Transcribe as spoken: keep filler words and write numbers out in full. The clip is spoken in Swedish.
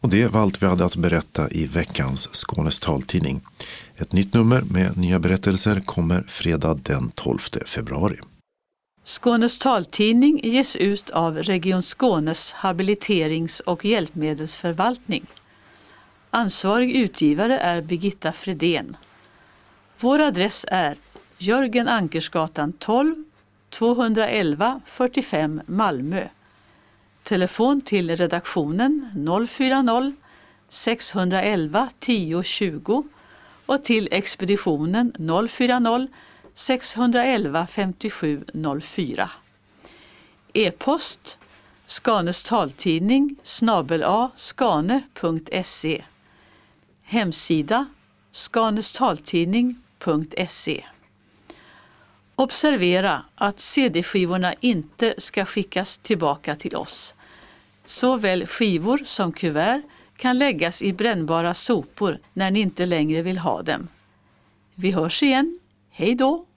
Och det var allt vi hade att berätta i veckans Skånes taltidning. Ett nytt nummer med nya berättelser kommer fredag den tolfte februari. Skånes taltidning ges ut av Region Skånes habiliterings- och hjälpmedelsförvaltning. Ansvarig utgivare är Birgitta Fredén. Vår adress är Jörgen Ankersgatan tolv, tvåhundraelva fyrtiofem Malmö. Telefon till redaktionen noll fyra noll, sex ett ett tio tjugo och till expeditionen noll fyra noll, sex ett ett femtiosju noll fyra. E-post Skanes taltidning snabel a skane punkt se. Hemsida skanestaltidning punkt se. Observera att cd-skivorna inte ska skickas tillbaka till oss. Såväl skivor som kuvert kan läggas i brännbara sopor när ni inte längre vill ha dem. Vi hörs igen. Hej då!